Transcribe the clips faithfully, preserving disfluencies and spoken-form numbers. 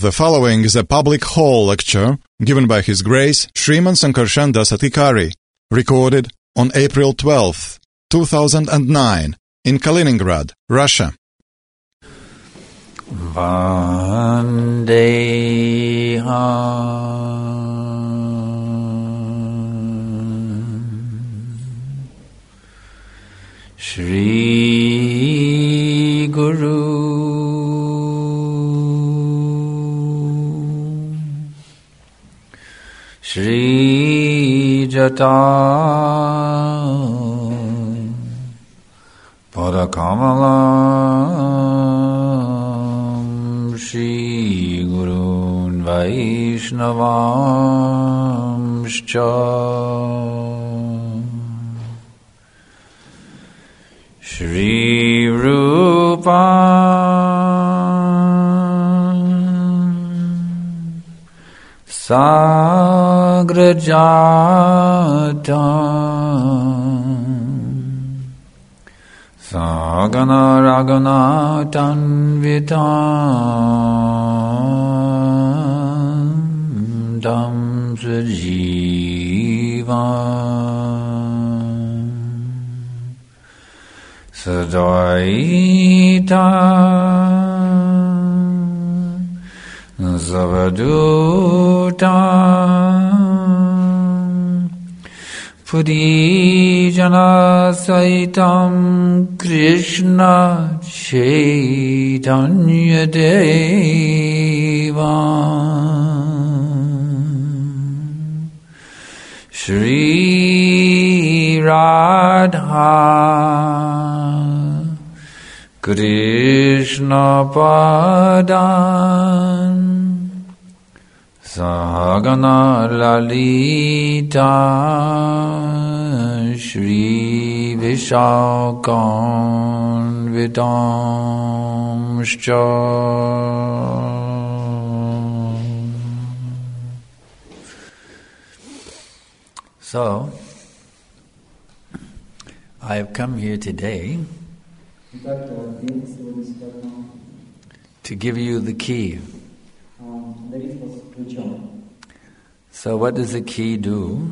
The following is a public hall lecture given by His Grace Sriman Sankarshan Das Adhikari, recorded on April twelfth, two thousand nine, in Kaliningrad, Russia. Vandeham Shri Guru Shri Jata Padakamalam Shri Gurun Vaishnavamscha Shri Rupa Sagrajatam Sagana Ragana Tanvitam Dam Sajivam Sadaita Zavaduta Purijana Saitam Krishna Chaitanya Deva Shri Radha Krishna Padan Sahagana Lalita Shri Vishakam Vidamscha. So, I have come here today to give you the key. So what does a key do?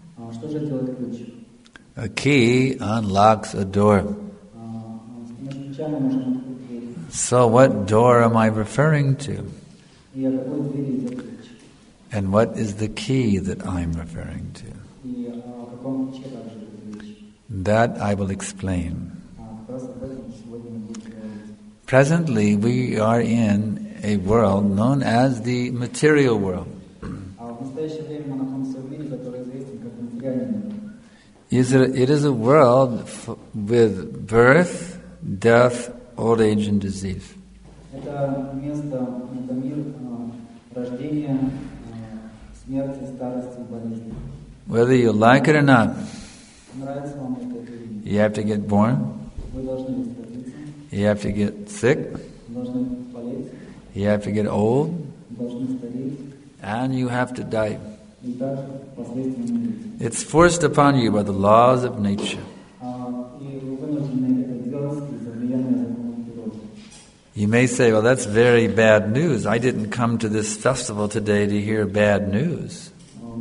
A key unlocks a door. So what door am I referring to? And what is the key that I'm referring to? That I will explain. Presently, we are in a world known as the material world. It is a world f- with birth, death, old age, and disease. Whether you like it or not, you have to get born, you have to get sick, you have to get old, and you have to die. It's forced upon you by the laws of nature. You may say, well, that's very bad news. I didn't come to this festival today to hear bad news.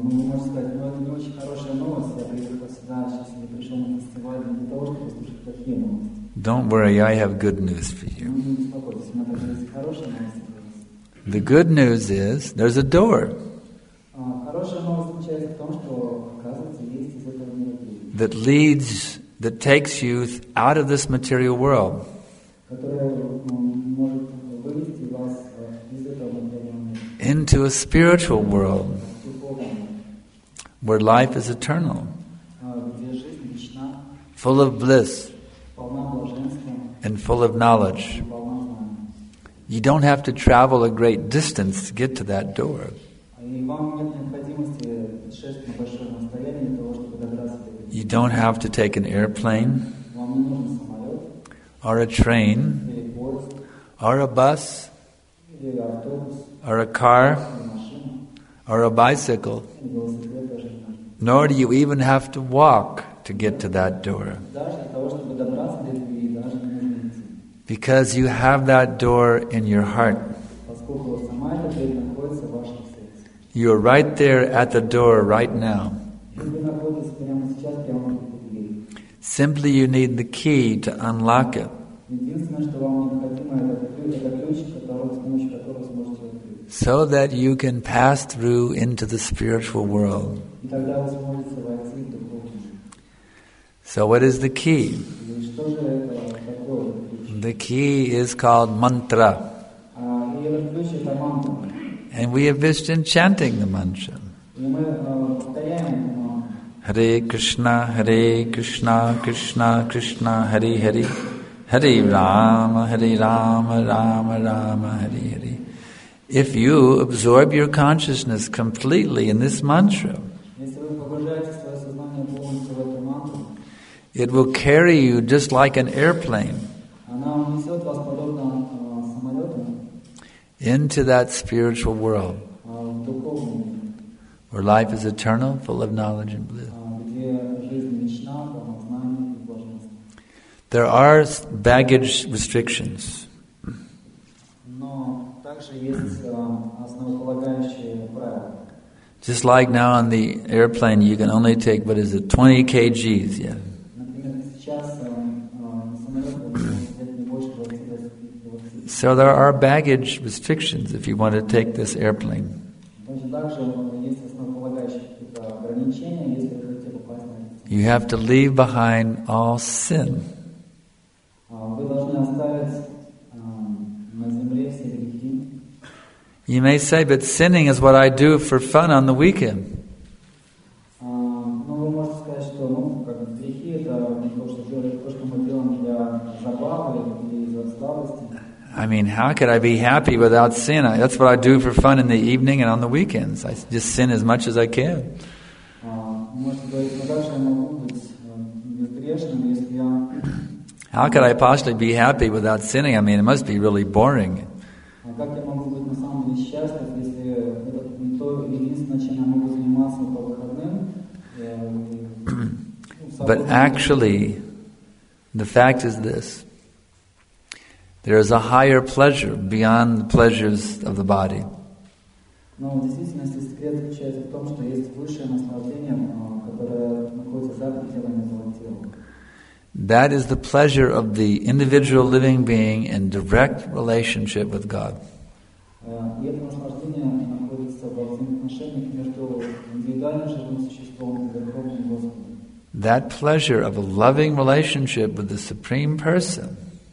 Don't worry, I have good news for you. The good news is there's a door that leads, that takes you out of this material world into a spiritual world where life is eternal, full of bliss and full of knowledge. You don't have to travel a great distance to get to that door. You don't have to take an airplane or a train or a bus or a car or a bicycle, nor do you even have to walk to get to that door. Because you have that door in your heart. You're right there at the door right now. Simply you need the key to unlock it. So that you can pass through into the spiritual world. So what is the key? The key is called mantra. And we have been chanting the mantra. Hare Krishna, Hare Krishna, Krishna Krishna, Hare Hare, Hare Rama, Hare Rama, Rama Rama, Hare Hare. If you absorb your consciousness completely in this mantra, it will carry you just like an airplane into that spiritual world where life is eternal, full of knowledge and bliss. There are baggage restrictions. Just like now on the airplane, you can only take, what is it, twenty kilograms, yeah. So there are baggage restrictions if you want to take this airplane. You have to leave behind all sin. You may say, but sinning is what I do for fun on the weekend. I mean, how could I be happy without sin? That's what I do for fun in the evening and on the weekends. I just sin as much as I can. How could I possibly be happy without sinning? I mean, it must be really boring. But actually, the fact is this. There is a higher pleasure beyond the pleasures of the body. That is the pleasure of the individual living being in direct relationship with God. That pleasure of a loving relationship with the Supreme Person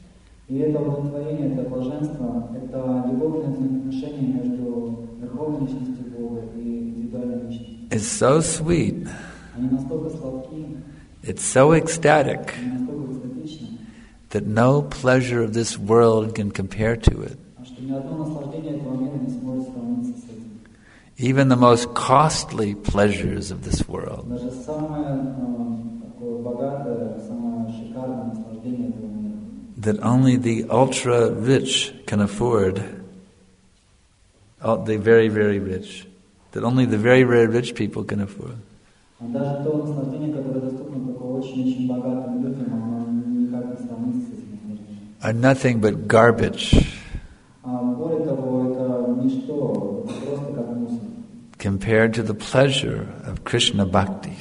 is so sweet, it's so ecstatic, that no pleasure of this world can compare to it. Even the most costly pleasures of this world that only the ultra-rich can afford, the very, very rich, that only the very, very rich people can afford, are nothing but garbage compared to the pleasure of Krishna Bhakti.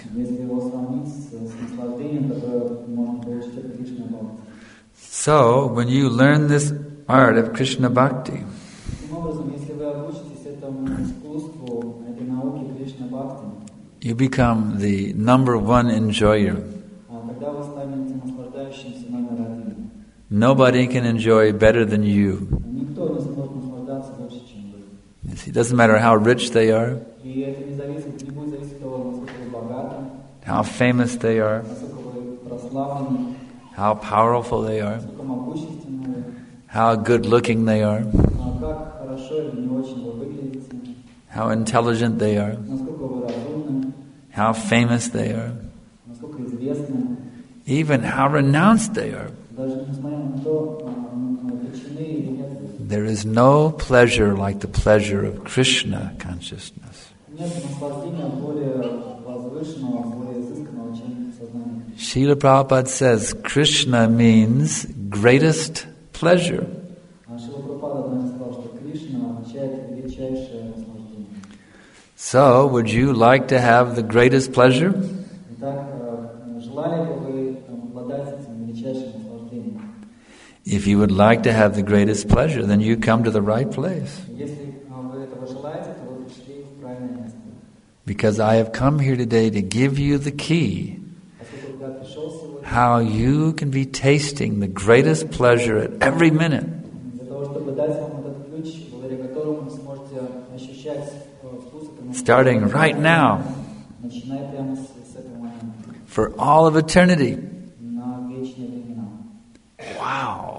So, when you learn this art of Krishna Bhakti, you become the number one enjoyer. Nobody can enjoy better than you. It doesn't matter how rich they are, how famous they are, how powerful they are, how good looking they are, how intelligent they are, how famous they are, even how renounced they are. There is no pleasure like the pleasure of Krishna consciousness. Srila Prabhupada says Krishna means greatest pleasure. величайшее наслаждение. So, would you like to have the greatest pleasure? Итак, э, желали бы вы там, обладать этим величайшим наслаждением? If you would like to have the greatest pleasure, then you come to the right place. Если э, вы этого желаете, то вы пришли в правильное место. Because I have come here today to give you the key Поскольку я пришел сегодня, how you can be tasting the greatest pleasure at every minute. для того, чтобы дать вам этот ключ, благодаря которому вы сможете ощущать э, вкус этого Starting right now. начиная прямо с, с этого момента, For all of eternity. на вечные времена. Wow.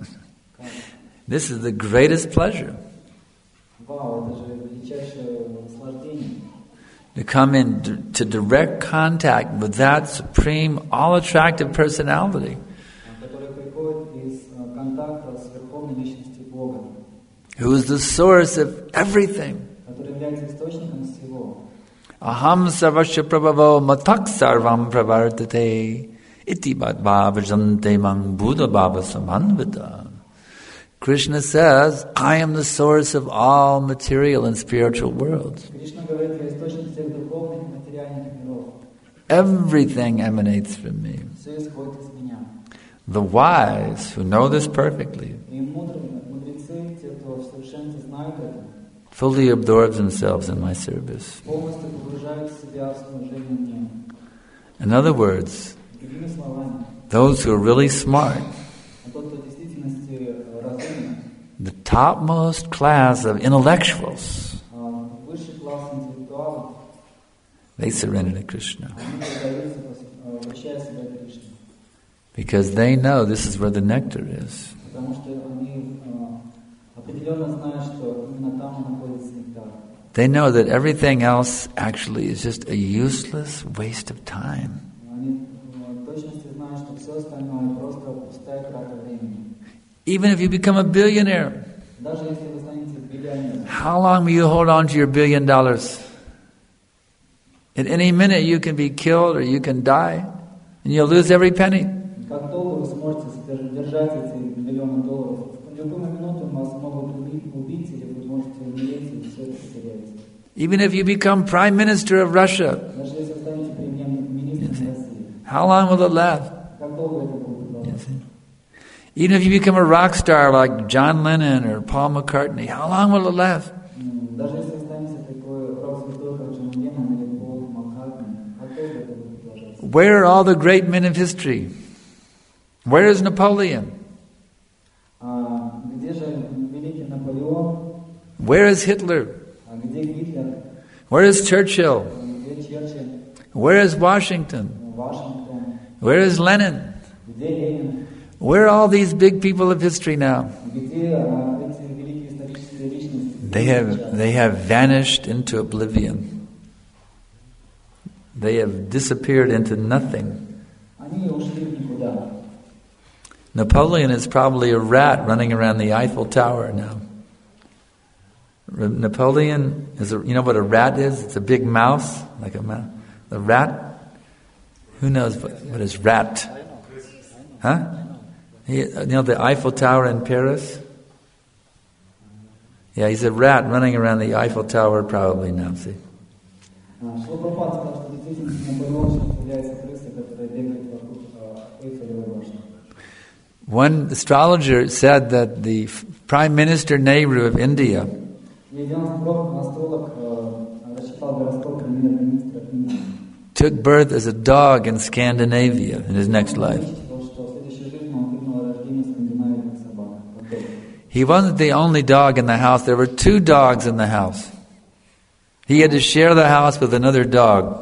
This is the greatest pleasure. Вау, это же величайшее наслаждение. To come into direct contact with that supreme, all-attractive personality. Который приходит из э, контакта с Верховной Личностью Бога, Who is the source of everything. который является источником всего. Aham sarvasya prabhavo matak sarvam pravartate iti bhava vajante mang buddha bhava samanvita. Krishna says, I am the source of all material and spiritual worlds. Кришна говорит, я источник всех духовных и материальных миров. Everything emanates from me. Все исходит из меня. The wise, who know this perfectly, И мудрые, мудрецы, те, кто в совершенстве знают это, fully absorb themselves in my service. полностью погружают себя в служение мне. In other words, Другими словами, those who are really smart, а тот, кто в действительности разумен, the topmost class of intellectuals, а, высший класс интеллектуалов, they surrender to Krishna. они предаются, а, вращая себя к Кришне. Because they know this is where the nectar is. Потому что они а, определенно знают, что именно там находится нектар. They know that everything else actually is just a useless waste of time. Они в точности знают, что все остальное просто пустая трата времени. Even if you become a billionaire, Даже если вы станете миллионером, how long will you hold on to your billion dollars? At any minute you can be killed or you can die and you'll lose every penny. как долго вы сможете держать эти миллионы долларов? В любую минуту вас могут убить, убить или вы можете умереть и все это потерять. Even if you become Prime Minister of Russia, Даже если станете премьер-министром России, how long will it last? как долго это будет продолжаться? Even if you become a rock star like John Lennon or Paul McCartney, how long will it last? М, Даже если вы станете такой рок-звездой, как Джон Леннон или Пол Маккартни, как долго это будет продолжаться? Where are all the great men of history? Where is Napoleon? А где же великий Наполеон? Where is Hitler? А где Гитлер? Where is Churchill? Где Черчилль? Where is Washington? Вашингтон? Where is Lenin? Где Ленин? Where are all these big people of history now? Где а, эти великие исторические личности? They have, they have vanished into oblivion. They have disappeared into nothing. Они ушли в никуда. Napoleon is probably a rat running around the Eiffel Tower now. Napoleon is a, you know what a rat is? It's a big mouse, like a mouse. The rat? Who knows what, what is rat? Huh? He, you know the Eiffel Tower in Paris? Yeah, he's a rat running around the Eiffel Tower probably now, see? Шлопропад сказал, что действительно Наполеон сейчас является крысой, которая бегает вокруг Эйфелевой башни. One astrologer said that the Prime Minister Nehru of India took birth as a dog in Scandinavia in his next life. He wasn't the only dog in the house. There were two dogs in the house. He had to share the house with another dog.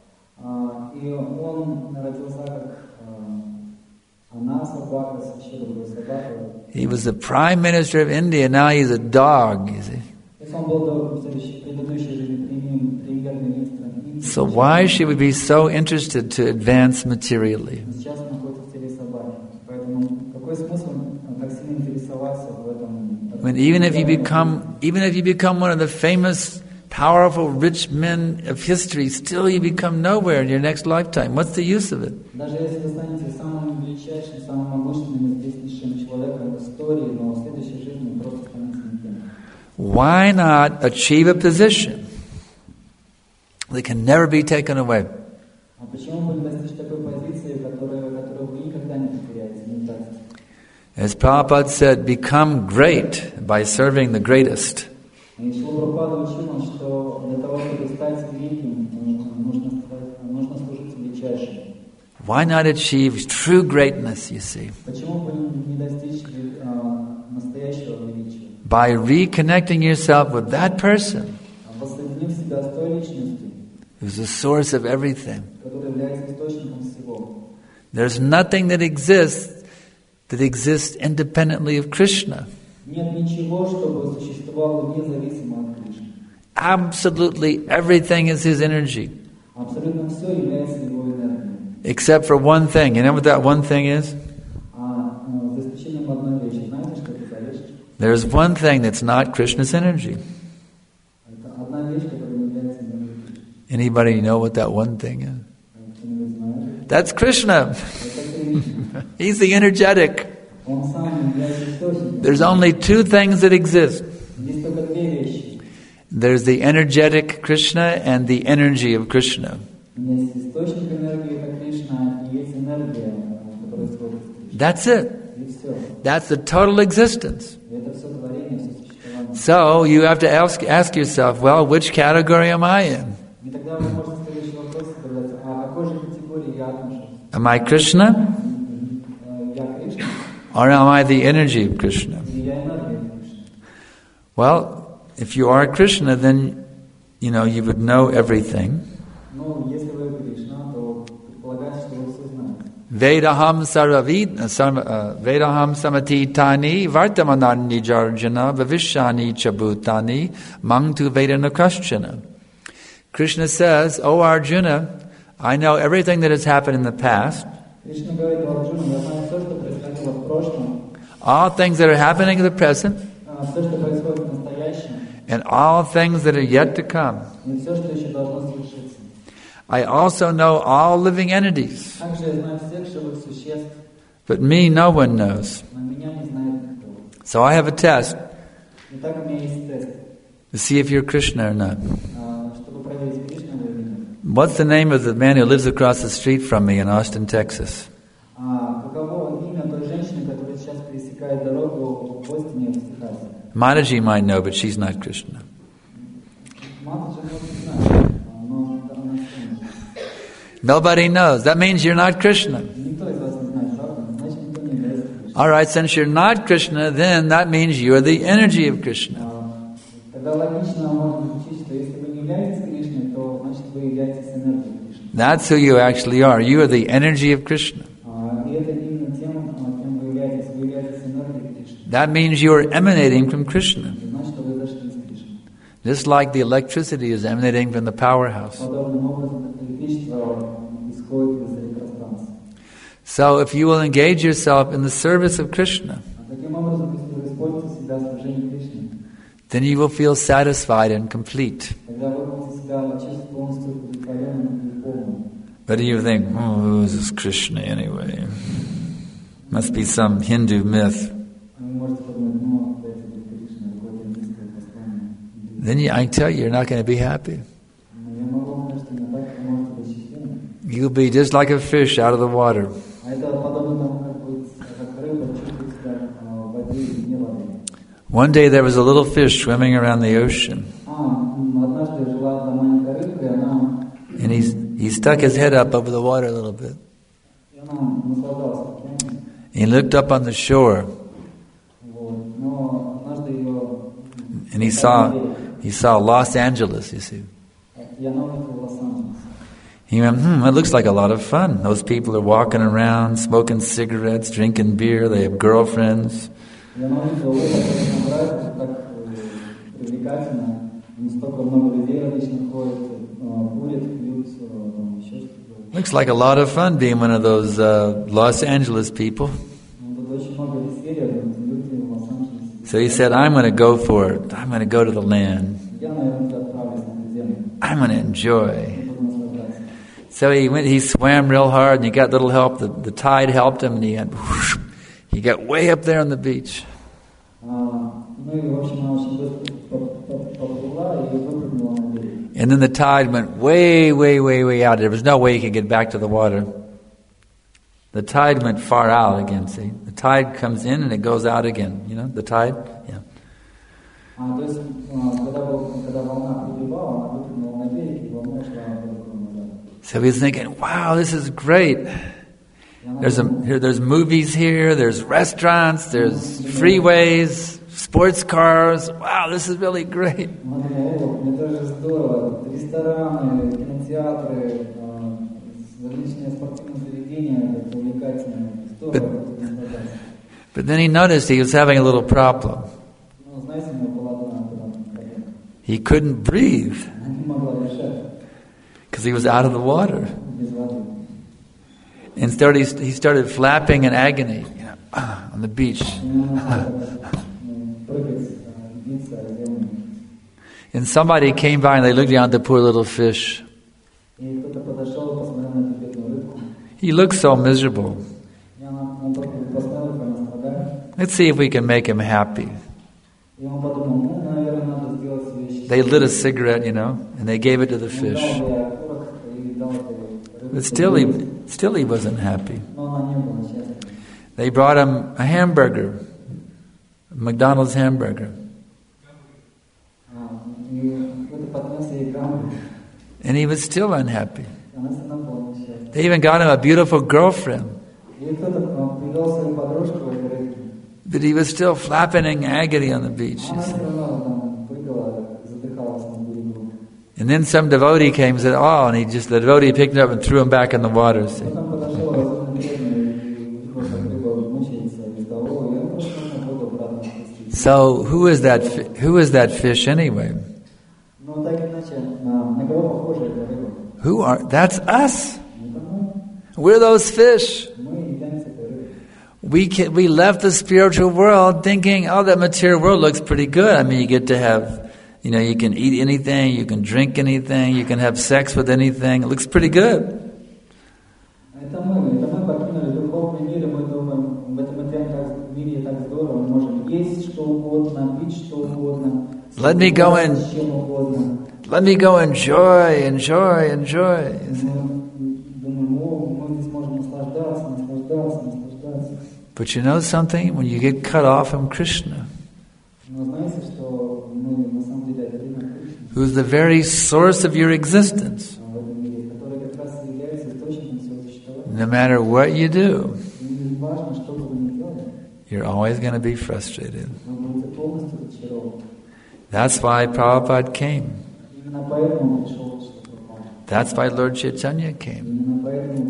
He was the Prime Minister of India, now he's a dog, you see. So why should we be so interested to advance materially? When even if you become, even if you become one of the famous, powerful, rich men of history, still you become nowhere in your next lifetime. What's the use of it? Why not achieve a position that can never be taken away? А почему бы не достичь такой позиции, которую, которую вы никогда не потеряете, не утратите? As Prabhupada said, become great by serving the greatest. И Шрила Прабхупада учил нас, что для того, чтобы стать великим, нужно, нужно служить величайшим. Why not achieve true greatness, you see? Почему бы не достичь настоящего величия? By reconnecting yourself with that person Воссоединив себя с той личностью, who's the source of everything. которая является источником всего. There's nothing that exists that exists independently of Krishna. Нет ничего, чтобы существовало независимо от Кришны. Absolutely everything is his energy. Абсолютно все является его энергией. Except for one thing. You know what that one thing is? А за исключением одной вещи. Знаете, что это за вещь? There's one thing that's not Krishna's energy. Это одна вещь, которая не является энергией Кришны. Anybody know what that one thing is? Кто-нибудь знает? That's Krishna. Это Кришна. He's the energetic. Он сам является источником. There's only two things that exist. Есть только две вещи. There's the energetic Krishna and the energy of Krishna. Есть источник энергии, это Кришна, и есть энергия, которая исходит из Кришны. That's it. И все. That's the total existence. И это все творение, все существование. So you have to ask, ask yourself, well, which category am I in? И тогда вы можете следующий вопрос задать, а к какой же категории я отношусь? Am I Krishna? Я Кришна? Or am I the energy of Krishna? Или я энергия Кришны? Well, if you are Krishna, then, you know, you would know everything. Ну, если вы Кришна, то предполагается, что вы все знаете. Vedaham saravid, uh, Vedaham samatitani vartamanani jarjana vavishani chabutani mangtu vedanakaschana. Krishna says, "O Arjuna, I know everything that has happened in the past, Кришна говорит Арджуну, я знаю все, что происходило в прошлом, all things that are happening in the present, все, что происходит в настоящем, and all things that are yet to come. и все, что еще должно свершиться. I also know all living entities, Также я знаю всех живых существ, but me no one knows. но меня не знает никто. So I have a test Итак, у меня есть тест, to see if you're Krishna or not. чтобы проверить, Кришна вы или нет. What's the name of the man who lives across the street from me in Austin, Texas? А каково имя той женщины, которая сейчас пересекает дорогу в Остине, в Техасе? Mataji might know, but she's not Krishna. Мата же не знает, но она не знает. Nobody knows. That means you're not Krishna. Никто из вас не знает, правда? Значит, никто не является Кришной. All right, since you're not Krishna, then that means you're the energy of Krishna. А, Тогда логично можно звучит, что если вы не являетесь Кришной, то значит вы являетесь энергией Кришны. That's who you actually are. You are the energy of Krishna. А, И это именно тем, а, кем вы являетесь. Вы являетесь энергией Кришны. That means you are emanating from Krishna. И значит, что вы зашли из Кришны. Just like the electricity is emanating from the powerhouse. Подобным образом, как электричество исходит из электростанции. So if you will engage yourself in the service of Krishna, А таким образом, если вы используете себя в служении Кришне, then you will feel satisfied and complete. тогда вы будете себя чувствовать полностью удовлетворенным и полным. But do you think, oh, who is this Krishna anyway? Must be some Hindu myth. Вы можете подумать, ну, это Кришна, какое-то индийское послание. Then you, I tell you, you're not going to be happy. Но я могу вам сказать, что не так вы можете быть счастливым. You'll be just like a fish out of the water. А это подобно тому, как, быть, как рыба чувствует себя а, в воде и вне воды. One day there was a little fish swimming around the ocean, А, м, однажды жила одна маленькая рыбка, и она, and he's, he stuck his head up over the water a little bit. и она наслаждалась океаном. He looked up on the shore, Вот. Но однажды ее... and he saw he saw Los Angeles, you see. И она увидела в Лос-Анджелес. He went, hmm, it looks like a lot of fun. Those people are walking around, smoking cigarettes, drinking beer, they have girlfriends. И она увидела, ой, как это нравится, так э, привлекательно. Не столько много людей различных ходят, э, курят, пьют, э, там еще что-то. Looks like a lot of fun being one of those uh, Los Angeles people. Ну, тут очень много веселья, люди в Лос-Анджелесе. So he said, I'm going to go for it. I'm going to go to the land. Я, наверное, отправлюсь на эту землю. I'm going to enjoy. Буду наслаждаться. So he went. He swam real hard, and he got little help. The, the tide helped him, and he had, whoosh, he got way up there on the beach. А, ну и, в общем, она очень быстро And then the tide went way, way, way, way out. There was no way he could get back to the water. The tide went far out again, see? The tide comes in and it goes out again. You know, the tide? Yeah. So he's thinking, wow, this is great. There's a, here, there's movies here, there's restaurants, there's freeways, sports cars. Wow, this is really great. But, but then he noticed he was having a little problem. He couldn't breathe because he was out of the water. Instead, he, he started flapping in agony, you know, on the beach. And somebody came by and they looked down at the poor little fish. He looked so miserable. Let's see if we can make him happy. They lit a cigarette, you know, and they gave it to the fish. But still he, still he wasn't happy. They brought him a hamburger, a McDonald's hamburger. And he was still unhappy. They even got him a beautiful girlfriend. But he was still flapping in agony on the beach. You see. And then some devotee came and said, oh, and he just, the devotee picked him up and threw him back in the water. See. So who is that, who is that fish anyway? Who are, that's us. We're those fish. We can, we left the spiritual world thinking, oh, that material world looks pretty good. I mean, you get to have, you know, you can eat anything, you can drink anything, you can have sex with anything. It looks pretty good. Let me go and let me go enjoy, enjoy, enjoy. But you know something? When you get cut off from Krishna, who's the very source of your existence, no matter what you do, you're always going to be frustrated. That's why Prabhupada came. That's why Lord Chaitanya came.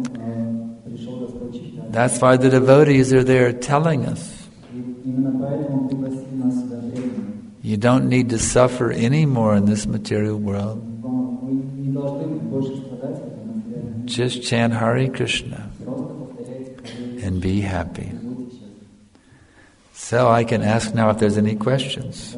That's why the devotees are there telling us, you don't need to suffer anymore in this material world. Just chant Hare Krishna and be happy. So I can ask now if there's any questions.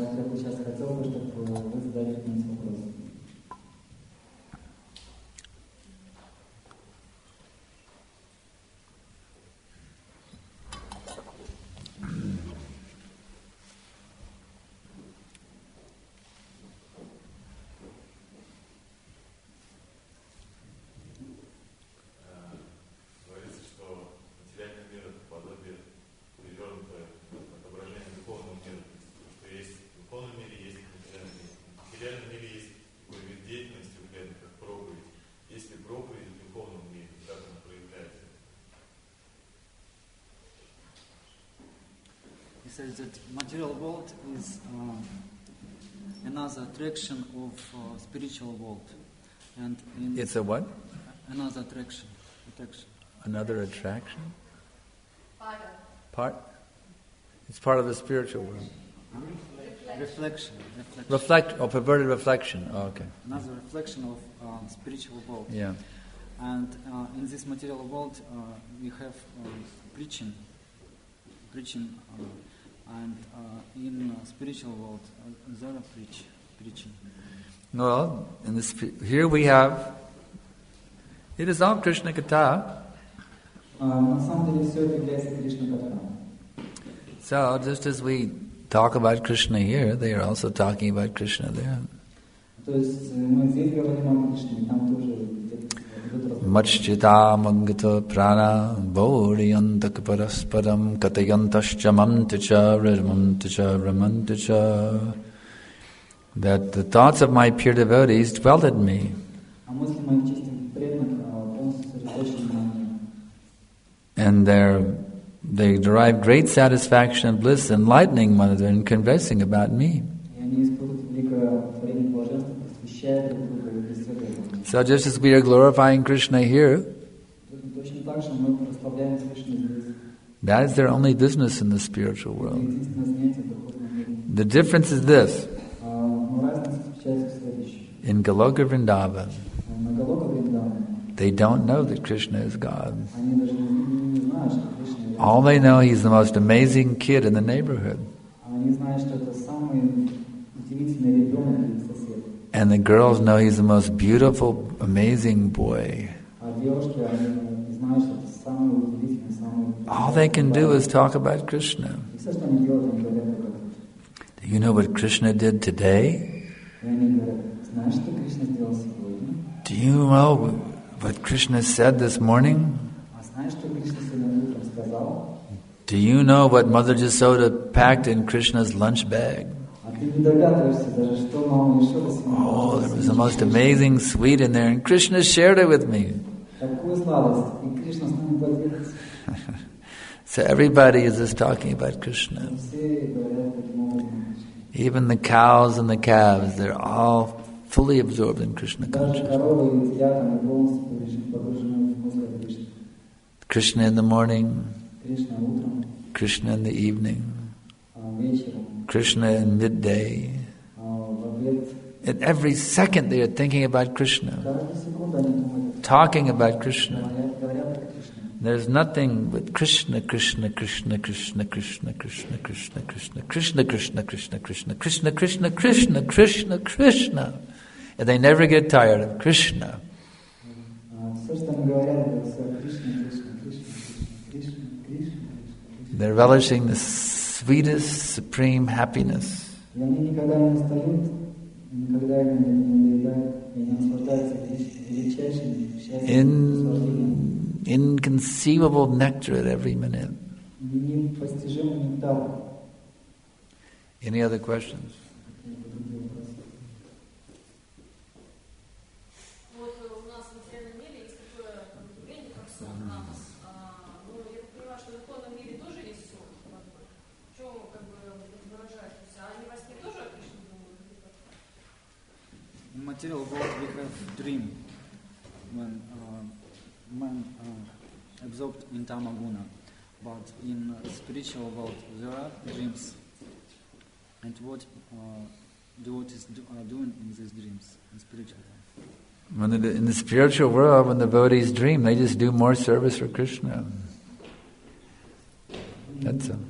Says that material world is uh, another attraction of uh, spiritual world, and in it's a what? Another attraction. Attraction. Another attraction. Part. It's part of the spiritual world. Reflection. Reflection. Reflect or perverted reflection. Oh, okay. Another reflection of uh, spiritual world. Yeah. And uh, in this material world, uh, we have uh, preaching, preaching. Uh, And uh, in uh, spiritual world, uh, Zara preach, preaching. Well, in this, here we have, it is all Krishna Katha. So, just as we talk about Krishna here, they are also talking about Krishna there. Machchita mangata prana bodhiyantak parasparam katayantascha mantacha ramantacha ramantacha. That the thoughts of my pure devotees dwelt in me. And they're, they derive great satisfaction and bliss enlightening one another and conversing about me. So just as we are glorifying Krishna here, that is their only business in the spiritual world. The difference is this. In Goloka Vrindavan, they don't know that Krishna is God. All they know, he's the most amazing kid in the neighborhood. And the girls know he's the most beautiful, amazing boy. All they can do is talk about Krishna. Do you know what Krishna did today? Do you know what Krishna said this morning? Do you know what Mother Jasoda packed in Krishna's lunch bag? Oh, there was the most amazing sweet in there, and Krishna shared it with me. So everybody is just talking about Krishna. Even the cows and the calves, they're all fully absorbed in Krishna consciousness. Krishna in the morning, Krishna in the evening, Krishna in midday. At every second they are thinking about Krishna, talking about Krishna. There's nothing but Krishna, Krishna, Krishna, Krishna, Krishna, Krishna, Krishna, Krishna, Krishna, Krishna, Krishna, Krishna, Krishna, Krishna, Krishna, Krishna, Krishna. And they never get tired of Krishna. They're relishing the sweetest, supreme happiness. In inconceivable nectar at every minute. Any other questions? In material world we have dream when uh, man uh, absorbed in tamaguna, but in uh, spiritual world there are dreams. And what uh, devotees do, are doing in these dreams in spiritual life? When the, in the spiritual world, when the devotees dream, they just do more service for Krishna. That's all.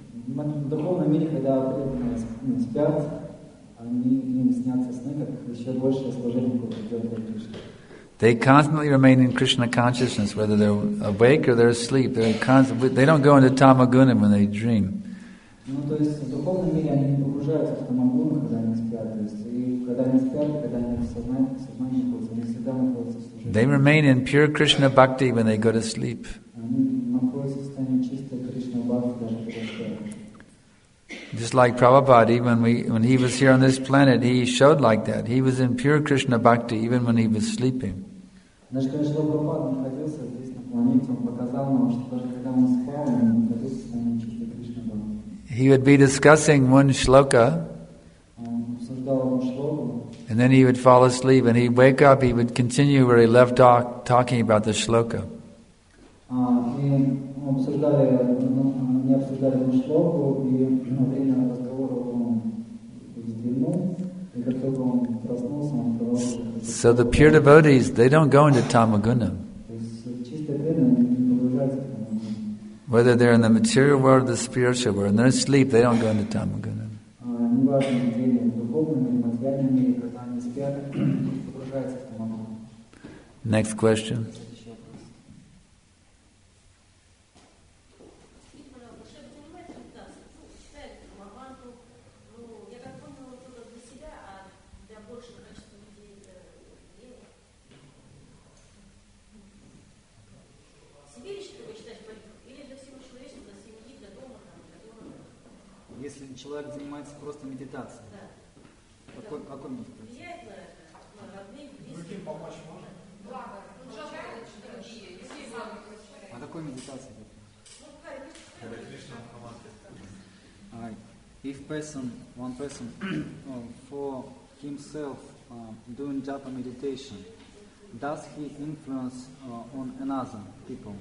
They constantly remain in Krishna consciousness, whether they're awake or they're asleep. They're constantly, they don't go into tamaguna when they dream. They remain in pure Krishna bhakti when they go to sleep. Just like Prabhupada, even we, when he was here on this planet, he showed like that. He was in pure Krishna bhakti even when he was sleeping. He would be discussing one shloka, and then he would fall asleep, and he'd wake up, he would continue where he left off talking about the shloka. So the pure devotees, they don't go into tamaguna. Whether they're in the material world or the spiritual world, when they're asleep, they don't go into tamaguna. Next question. человек занимается просто медитацией. Какой, какой медитацией? Другим помочь можно? А какой медитацией? Когда Кришна Uh, if person, one person, uh, for himself uh, doing japa meditation, does he influence uh, on another people?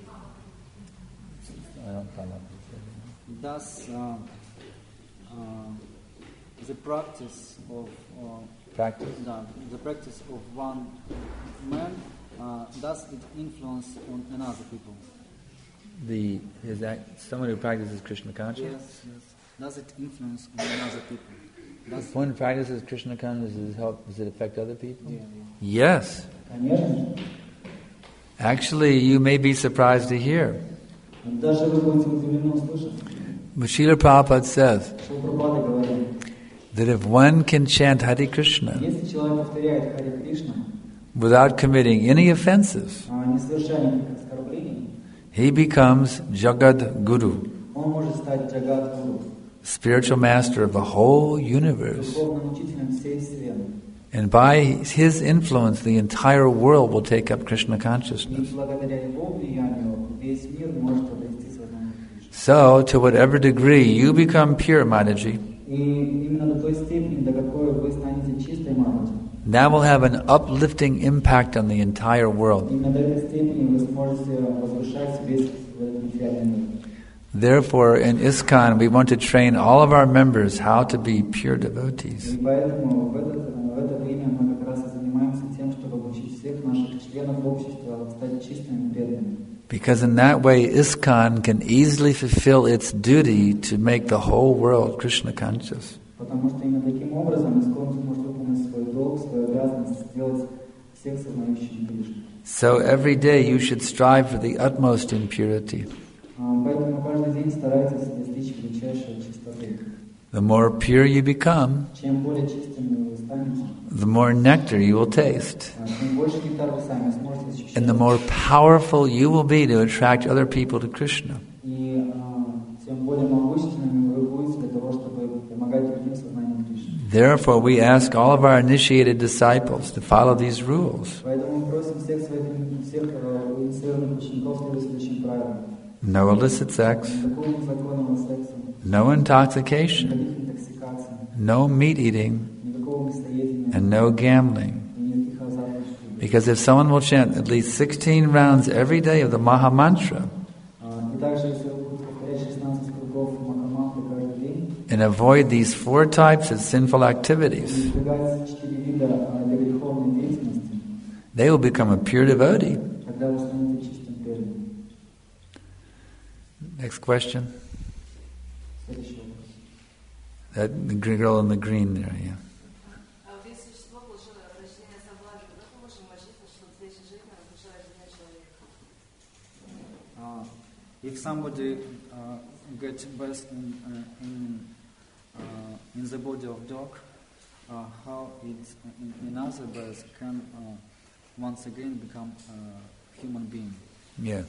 I don't follow. Does uh, uh, the practice of uh, Practice? the, the practice of one man uh, does it influence on another people? The is that someone who practices Krishna consciousness? Yes, yes. Does it influence on another people? Does If one practices Krishna consciousness, does it help? Does it affect other people? Yeah, yeah. Yes. Actually, you may be surprised to hear. Даже вы будете удивлены услышать, But Srila Prabhupada says что Прабхупада говорит, that if one can chant Hare Krishna если человек повторяет Харе Кришна, without committing any offenses, а не совершая никаких оскорблений, he becomes Jagad Guru, он может стать Джагад-гуру, spiritual master of the whole universe. духовным учителем всей Вселенной. And by his influence, the entire world will take up Krishna И consciousнess. благодаря его влиянию весь мир может обрести сознание Кришны. So, to whatever degree you become pure, Mataji, И именно до той степени, до какой вы станете чистой Махаджи, that will have an uplifting impact on the entire world. именно до этой степени вы сможете возвышать весь этот материальный мир. Therefore, in ISKCON, we want to train all of our members how to be pure devotees. И поэтому в, этот, в это время мы как раз и занимаемся тем, чтобы обучить всех наших членов общества стать чистыми преданными. Because in that way, ISKCON can easily fulfill its duty to make the whole world Krishna conscious. Потому что именно таким образом Искон сможет выполнить свой долг, свою обязанность, сделать всех сознающими Кришну. So every day you should strive for the utmost in purity. Поэтому каждый день старайтесь достичь величайшей чистоты. The more pure you become, Чем более чистыми вы станете, the more nectar you will taste. тем больше нектар вы сами сможете ощущать. And the more powerful you will be to attract other people to Krishna. И а, тем более могущественными вы будете для того, чтобы помогать другим сознанием Кришны. Therefore, we ask all of our initiated disciples to follow these rules. Поэтому мы просим всех своих всех э, инициированных учеников следовать следующим правилам. No illicit sex, Никакого незаконного секса, no intoxication, никаких интоксикаций, no meat eating, никакого мясоедения and no gambling. и никаких азартных штук. Because if someone will chant at least sixteen rounds every day of the Maha Mantra А, И также, если вы будете повторять шестнадцать кругов Махамантры каждый день and avoid these four types of sinful и activities, избегать четыре вида а, для греховной деятельности, they will become a pure devotee. тогда вы станете чистым преданным. Next question. Следующий вопрос. That the girl in the green there, yeah. Uh, if somebody uh, gets birth in uh, in uh, in the body of dog, uh, how it in, in other birth can uh, once again become a human being? Yeah.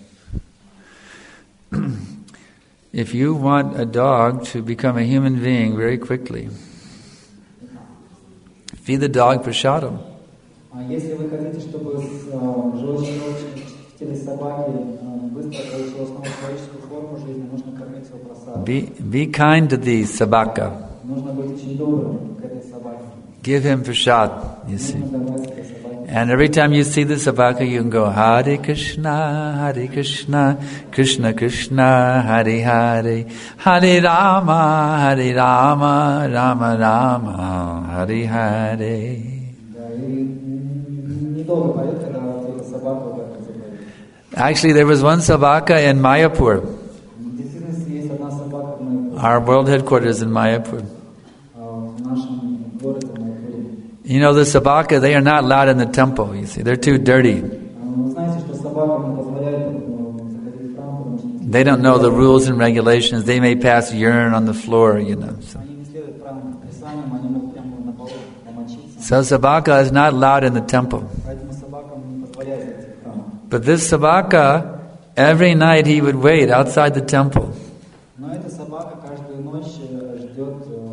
If you want a dog to become a human being very quickly, feed the dog prasadam. А если вы хотите, чтобы uh, животное в теле собаки uh, быстро получило снова человеческую форму жизни, нужно кормить его просадом. Be, be kind to the sabaka. Нужно быть очень добрым к этой собаке. Give him prasad, you see. Нужно давать этой собаке. And every time you see the sabaka, you can go Hare Krishna, Hare Krishna, Krishna Krishna, Hare Hare, Hare Rama, Hare Rama, Rama Rama, Hare Hare. Да, и недолго поет, когда эта собака вот так забывает. Actually, there was one sabaka in Mayapur. В действительности есть одна собака в Майапуре, Our world headquarters in Mayapur. в нашем городе Майапуре. You know, the sabaka, they are not allowed in the temple, you see. They're too dirty. Вы знаете, что собакам не позволяют заходить в храм, потому что They don't know the rules and regulations. They may pass urine on the floor, you know. So, они не следуют правилам предписаниям, они могут прямо на полу помочиться. so sabaka is not allowed in the temple. Поэтому собакам не позволяют зайти в храм. But this sabaka, every night he would wait outside the temple. Но эта собака каждую ночь ждет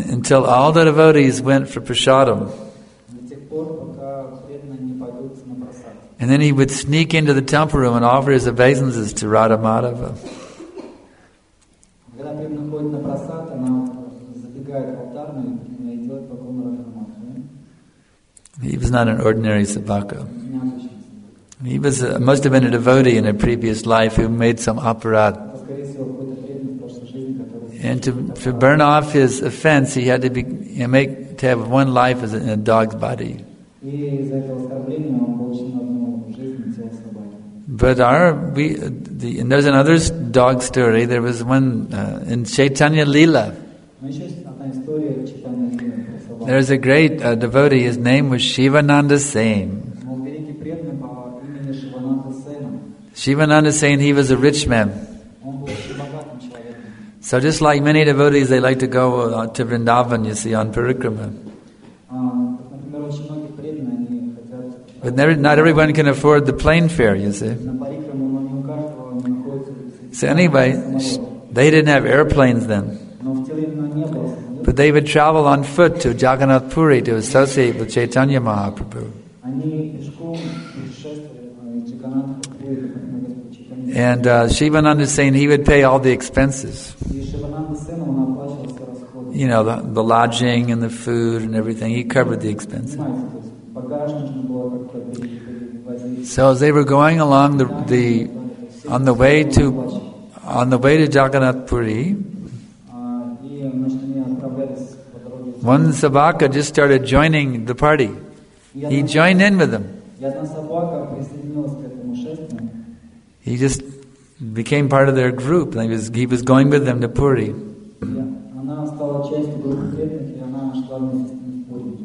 until all the devotees went for prasadam. до тех пор, пока преданные не пойдут на просад. And then he would sneak into the temple room and offer his obeisances to Radha Madhava. Когда преданный ходит на просад, она забегает в алтарную и делает поклон Радхамадхи. He was not an ordinary sabaka. Необычный. He was a, must have been a devotee in a previous life who made some aparat. Это, скорее всего, какой-то преданный в прошлой жизни, который... And to, to burn off his offense, he had to be you know, make to have one life as a, in a dog's body. И из-за этого оскорбления он получил одну жизнь, тело собаки. But our we the and there's another dog story. There was one uh, in Chaitanya Leela. Но еще есть одна история читания Лилы про собаку. There's a great uh, devotee. His name was Shivananda Sain. Но великий преданный по имени Шивананда Сена, Shivananda Sain, he was a rich man. он был очень богатым человеком. So just like many devotees, they like to go uh, to Vrindavan, you see, on parikrama. А, как, например, очень многие преданные, они хотят... But never, not everyone can afford the plane fare, you see. На парикраму, но не у каждого не находится... So anyway, they didn't have airplanes then. Но в Телегна не было самолета. But they would travel on foot to Jagannath Puri to associate with Chaitanya Mahaprabhu. Они пешком путешествовали из Джаганнатха в Пури, как например, Господь Чайтанья. And uh, Shivananda is saying he would pay all the expenses. И Шивананда Сена, он оплачивал все расходы. You know, the, the lodging and the food and everything. He covered the expenses. Понимаете, то есть багаж нужно было как-то перевозить. So as they were going along the, the on the way to on the way to Jagannath Puri, А, и, значит, они отправлялись по дороге. one sabaka just started joining the party. И He одна- joined in with them. И одна собака присоединилась к этому шествию. He just became part of their group. He was he was going with them to Puri. И она стала частью группы преданных, и она шла вместе с ними в Пури.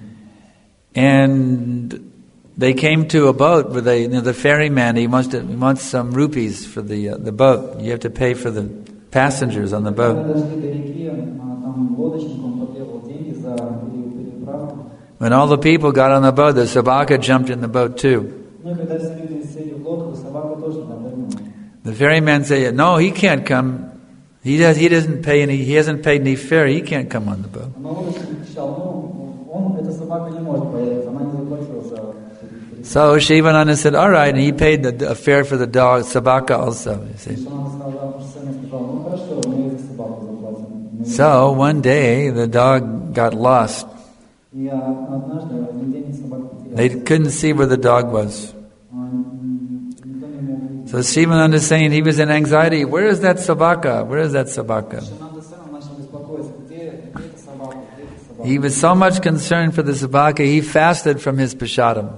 And they came to a boat where they, you know, the ferryman, he wants to, he wants some rupees for the uh, the boat. You have to pay for the passengers on the Когда boat. дошли до реки, а, там лодочник, он потребовал деньги за пере- переправку. When all the people got on the boat, the sabaka jumped in the boat too. Ну и когда все люди сели в лодку, собака тоже туда прыгнула. The ferryman said, "No, he can't come. He does. He doesn't pay any. He hasn't paid any fare. He can't come on the boat." Но лодочник кричал, ну, он, эта собака не может поехать, она не заплатила за переправку. So Shivananda said, "All right," and he paid the, a fare for the dog sabaka also. You see. Шивананда сказала, Сена сказал, ну хорошо, мы и за собаку заплатим. So one day the dog got lost. И а, однажды, в один день собака They потерялась. couldn't see where the dog was. А, м, никто не мог видеть. So Shivananda is saying he was in anxiety. Where is that sabaka? Where is that sabaka? Шивананда Сена начал беспокоиться, где, где эта собака, где эта собака. He was so much concerned for the sabaka, he fasted from his prasadam.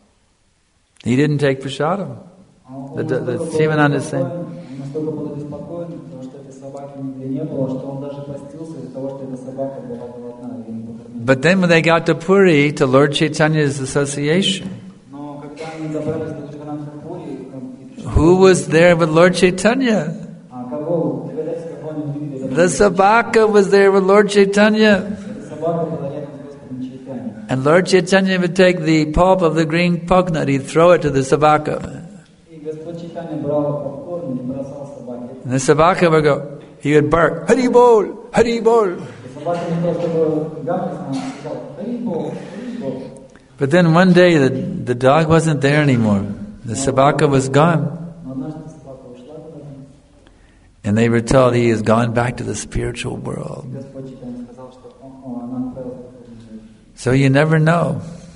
He didn't take prasadam. А он The- the- the настолько был Shivananda is saying- обеспокоен, он настолько был обеспокоен, потому что этой собаки нигде не было, что он даже постился из-за того, что эта собака была голодна, и не покормила. But then when they got to Puri, to Lord Chaitanya's association, Но когда они добрались до Джаганнатха Пури, там, и пришли- who was there with Lord Chaitanya? а кого, догадайтесь, кого они увидели? The sabaka was there with Lord Chaitanya. Эта собака была рядом с Господом Чайтаньей. And Lord Chaitanya would take the pulp of the green coconut, he'd throw it to the sabaka. И Господь Чайтанья брал попкорн и бросал собаке. And the sabaka would go, he would bark, Hari bol, Hari bol. И собака не то, чтобы гавкать, она сказала, «Харибол, Харибол». But then one day the, the dog wasn't there anymore. The sabaka was gone. Но однажды собака ушла куда-то. And they were told he has gone back to the spiritual world. Господь Чайтанья сказал, что о, о, она отправилась в духовный мир. So you never know.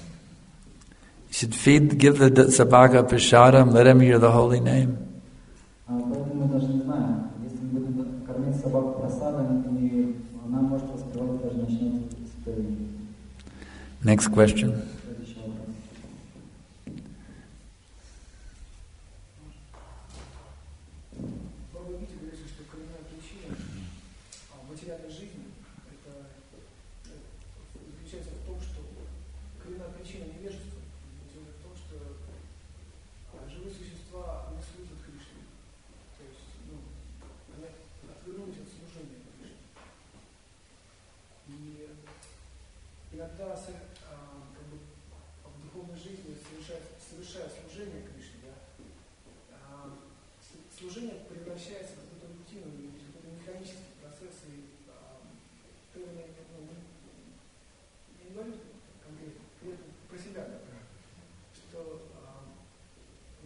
You should feed, give the sabaka prasadam, let him hear the holy name. А поэтому мы даже не знаем, если мы будем кормить собаку просадом, и она может воспевать, даже начнет спевать. Next question. Следующий вопрос. В Бхагавад-гите говорится, что коренная причина а, материальной жизни это, э, заключается в том, что коренная причина невежества заключается в том, что а, живые существа не служат Кришне. То есть, ну, они отвернулись от служения Кришне. И иногда с- а, как бы, в духовной жизни совершая, совершая служение Кришне, да, а, с- служение превращается в какую-то рутину, в какой-то механический процесс, и а, ты не, ну,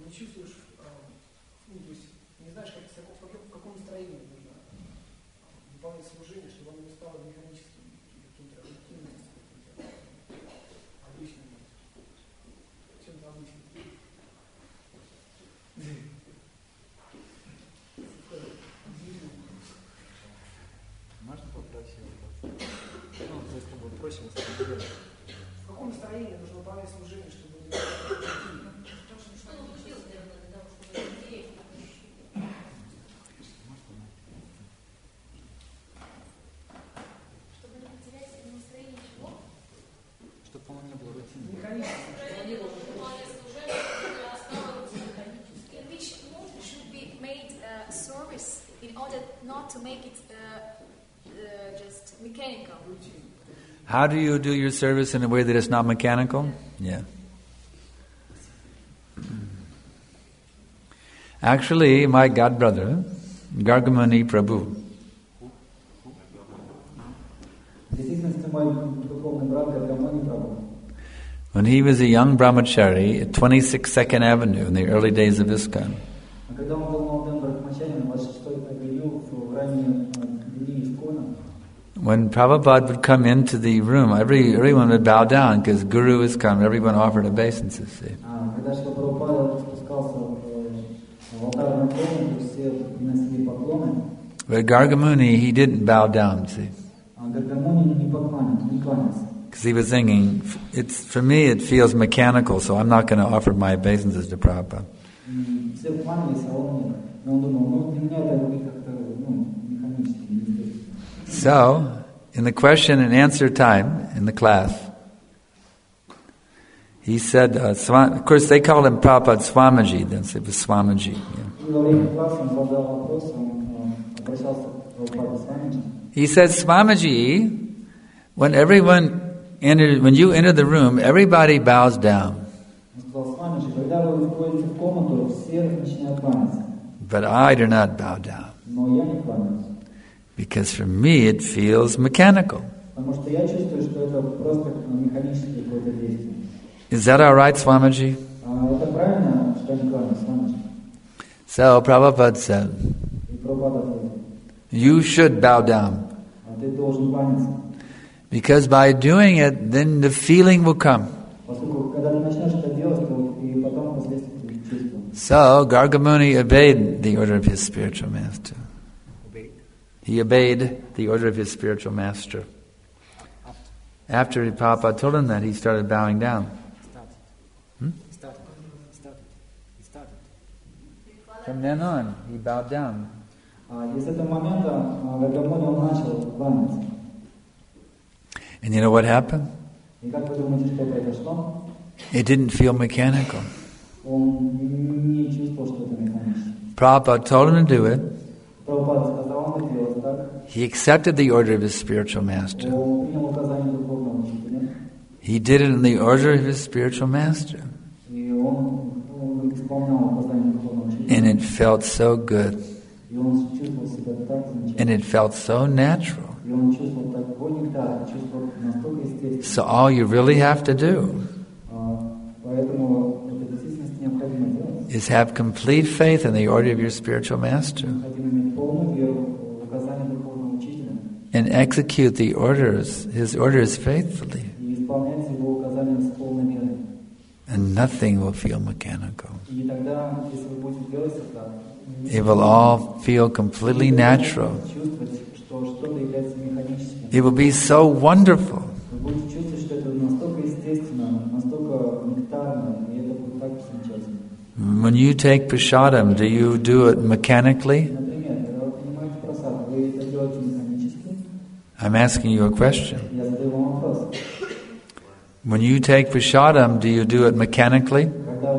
не чувствуешь, ну, то есть не знаешь, как, в каком, в каком настроении нужно выполнять служение, чтобы оно не стало механическим, каким-то рутинным, обычным, чем-то обычным. Можно попросить вопрос? Ну, то есть, как бы проще восстановить. В каком настроении нужно выполнять служение, чтобы не Чтобы оно не было рутинным. In which mode should be made uh, service in order not to make it uh, uh, just mechanical? How do you do your service in a way that is not mechanical? Yeah. Actually, my godbrother, Gargamuni Prabhu, when he was a young brahmachari at twenty-sixth second Avenue in the early days of ISKCON, when Prabhupada would come into the room, every everyone would bow down because Guru is come. Everyone offered obeisances. See? But Gargamuni, he didn't bow down. See? Because he was thinking, it's for me it feels mechanical, so I'm not going to offer my obeisances to Prabhupada. So, in the question and answer time in the class, he said, uh, Swa- of course they called him Prabhupada Swamiji, then it was Swamiji. Yeah. He said, Swamiji, when everyone entered, when you enter the room, everybody bows down. But I do not bow down. Because for me it feels mechanical. Is that all right, Swamiji? So Prabhupada said, you should bow down. Because by doing it, then the feeling will come. So Gargamuni obeyed the order of his spiritual master. He obeyed the order of his spiritual master. After Prabhupada told him that, he started bowing down. Hmm? From then on, he bowed down. And you know what happened? It didn't feel mechanical. Prabhupada told him to do it. He accepted the order of his spiritual master. He did it in the order of his spiritual master. And it felt so good. And it felt so natural. So all you really have to do is have complete faith in the order of your spiritual master and execute the orders, his orders faithfully. And nothing will feel mechanical. It will all feel completely natural. It will be so wonderful. When you take prasadam, do you do it mechanically? I'm asking you a question. When you take prasadam, do you do it mechanically?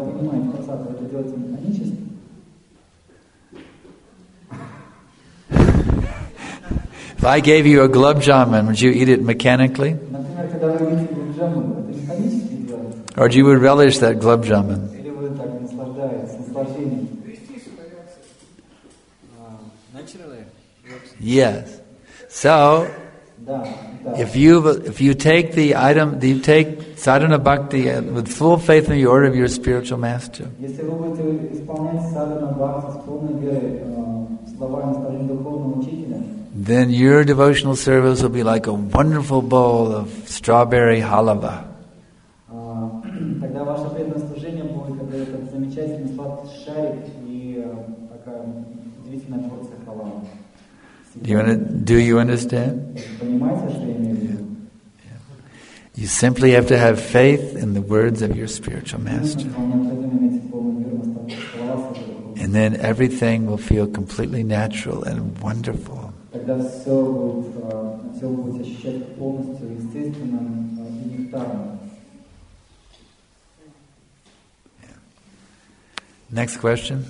If I gave you a gulab jamun, would you eat it mechanically? Or do you would relish that gulab jamun? Naturally. Yes. So, If you if you take the item, you take sadhana bhakti with full faith in the order of your spiritual master, Если вы будете исполнять садхана бхакти с полной верой слова наставления духовного учителя, then your devotional service will be like a wonderful bowl of strawberry halava. Тогда ваше преданное служение будет как этот замечательный сладкий шарик и такая удивительная порция халава. Do you, do you understand? Понимаете, что я имею в виду? You simply have to have faith in the words of your spiritual master. And then everything will feel completely natural and wonderful. Тогда все будет, все будет ощущать полностью естественным и нектарным. Next question.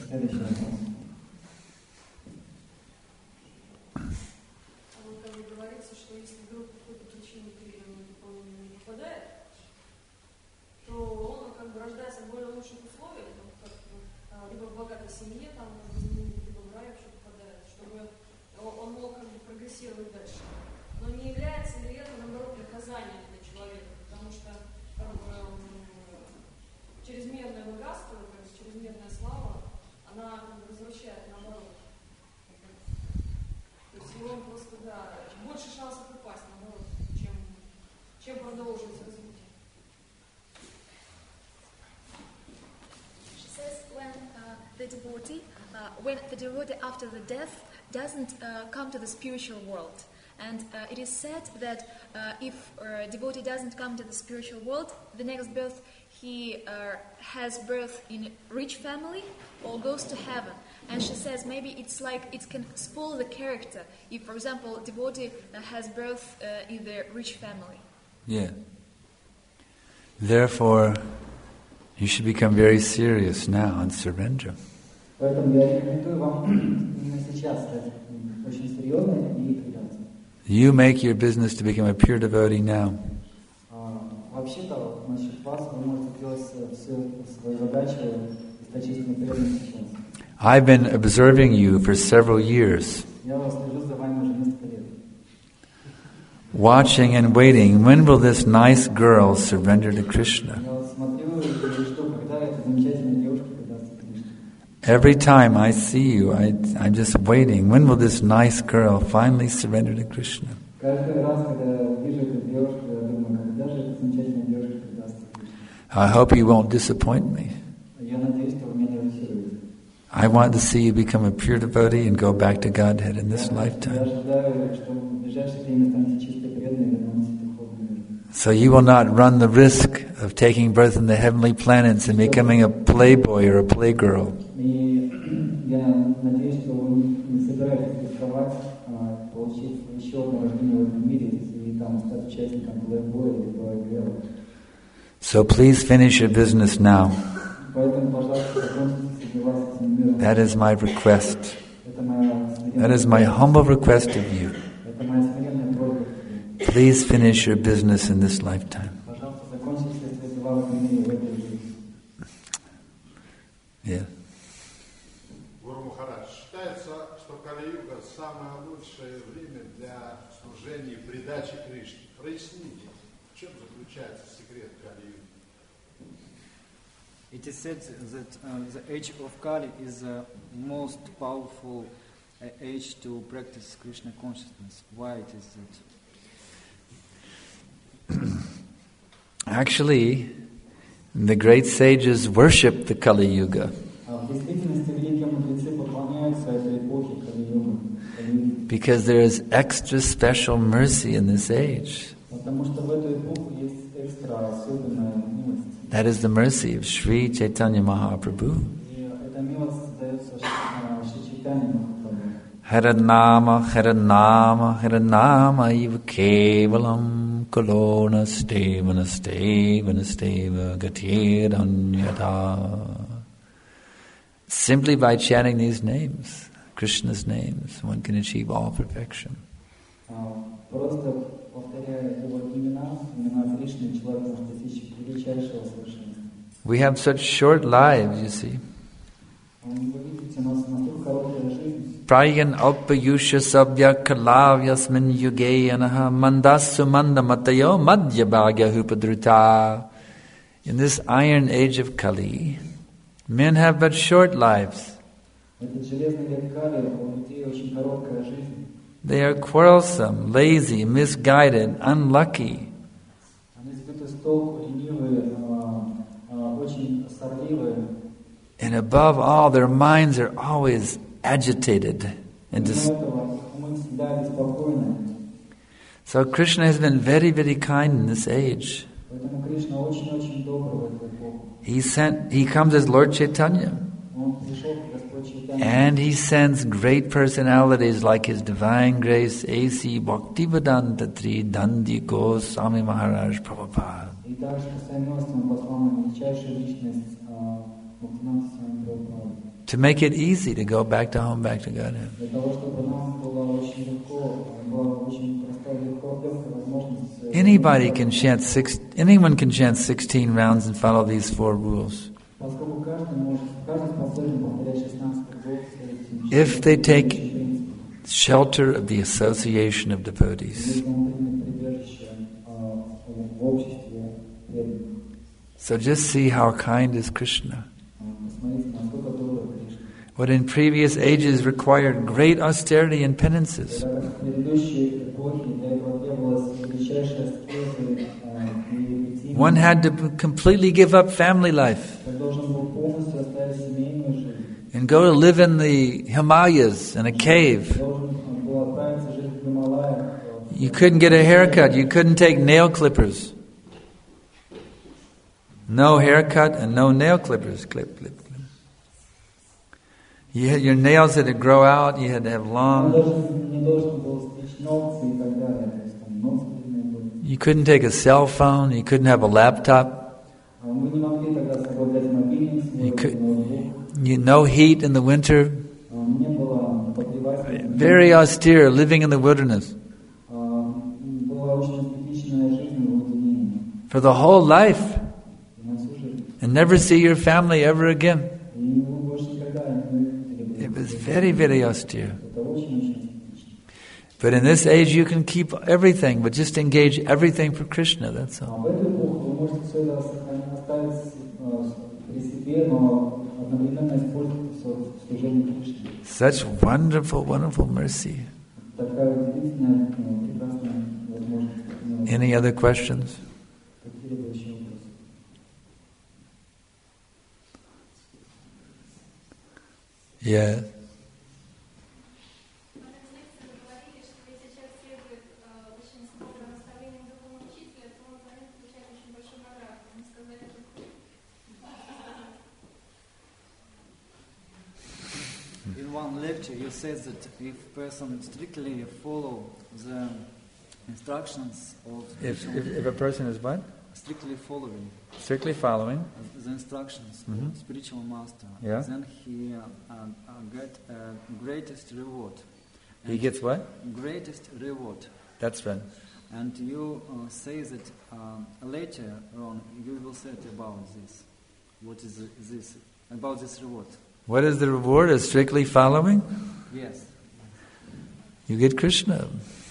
Devotee, uh, when the devotee after the death doesn't uh, come to the spiritual world, and uh, it is said that uh, if a devotee doesn't come to the spiritual world, the next birth he uh, has birth in a rich family or goes to heaven. And she says maybe it's like it can spoil the character if, for example, devotee uh, has birth uh, in the rich family. Yeah. Therefore, you should become very serious now and surrender. Поэтому я рекомендую вам именно сейчас стать очень серьезной и предаться. You make your business to become a pure devotee now. Вообще-то, насчет вас, вы можете делать всю свою задачу источительно преданно сейчас. I've been observing you for several years. Я вас слежу за вами уже несколько лет. Watching and waiting, when will this nice girl surrender to Krishna? Я вот смотрю и жду, когда эта замечательная девушка предастся Кришне. Every time I see you, I, I'm just waiting. When will this nice girl finally surrender to Krishna? Каждый раз, когда я вижу эту девушку, я думаю, когда же эта замечательная девушка предастся Кришне. I hope you won't disappoint me. Я надеюсь, что вы меня не разочаруете. I want to see you become a pure devotee and go back to Godhead in this lifetime. So you will not run the risk of taking birth in the heavenly planets and becoming a playboy or a playgirl. So please finish your business now. That is my request. That is my humble request of you. Please finish your business in this lifetime. Yeah. Гуру Махарадж, считается, что Кали-юга самое лучшее время для служения и придачи Кришне. Проясните, в чем заключается секрет Кали-юги? It is said that uh, the age of Kali is the most powerful uh, age to practice Krishna consciousness. Why it is that? Actually, the great sages worship the Kali Yuga because there is extra special mercy in this age. That is the mercy of Sri Chaitanya Mahaprabhu. Haranama, Haranama, Haranama iva kevalam kolona stevana stevana steva gatiranyata. Simply by chanting these names, Krishna's names, one can achieve all perfection. We have such short lives, you see. prayan alpayusha sabya kalavyasmin yuge anaha mandasu mandamatayo madhya bhagya hupadruta. In this iron age of Kali, men have but short lives. They are quarrelsome, lazy, misguided, unlucky. And above all, their minds are always agitated. And dis- so Krishna has been very, very kind in this age. He sent. He comes as Lord Chaitanya. And he sends great personalities like His Divine Grace A C Bhaktivedanta Tri Dandi Goswami Maharaj Prabhupada. To make it easy to go back to home, back to Godhead. Anybody can chant six. Anyone can chant sixteen rounds and follow these four rules. If they take shelter of the association of devotees. So just see how kind is Krishna. What in previous ages required great austerity and penances. One had to completely give up family life and go to live in the Himalayas in a cave. You couldn't get a haircut. You couldn't take nail clippers. No haircut and no nail clippers. Clip, clip, clip. You had, your nails had to grow out. You had to have long. You couldn't take a cell phone. You couldn't have a laptop. You could, you, no heat in the winter. Very austere, living in the wilderness. For the whole life. And never see your family ever again. It was very, very austere. But in this age you can keep everything, but just engage everything for Krishna, that's all. Such wonderful, wonderful mercy. Any other questions? Yeah. In one lecture, you said that if person strictly follow the instructions of If, if, if a person is what? strictly following Strictly following. the instructions Mhm. of spiritual master, Yeah. then he uh, uh, uh, get uh, greatest reward. He gets what? Greatest reward. That's right. And you uh, say that uh, later on you will say about this. What is this about this reward? What is the reward of strictly following? Yes. You get Krishna.